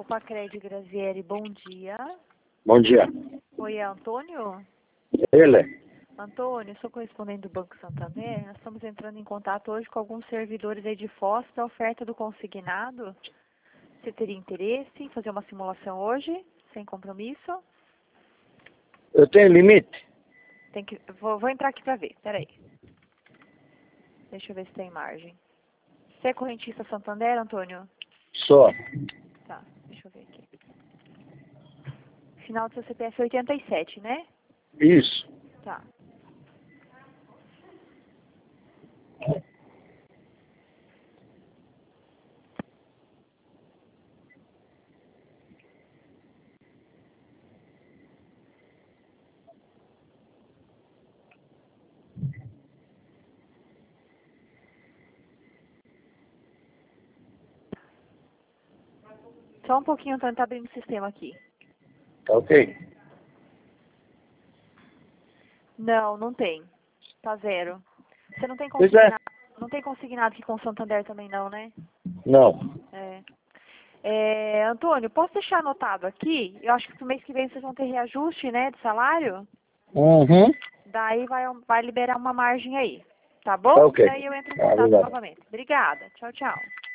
Pacred Grazieri, bom dia. Bom dia. Oi, é Antônio? Ele? Antônio, sou correspondente do Banco Santander. Nós estamos entrando em contato hoje com alguns servidores aí de Foz para a oferta do consignado. Você teria interesse em fazer uma simulação hoje, sem compromisso? Eu tenho limite? Vou entrar aqui para ver, peraí. Deixa eu ver se tem margem. Você é correntista Santander, Antônio? Só. Tá, deixa eu ver aqui. Final do seu CPF 87, né? Isso. Tá. Só um pouquinho, Antônio, tá abrindo o sistema aqui. Tá ok? Não, não tem. Tá zero. Você não tem Pois é. não tem consignado aqui com o Santander também não, né? Não. Antônio, posso deixar anotado aqui? Eu acho que pro mês que vem vocês vão ter reajuste, né, de salário. Uhum. Daí vai liberar uma margem aí. Tá bom? Tá ok. Daí eu entro em contato Obrigado. novamente. Obrigada. Tchau, tchau.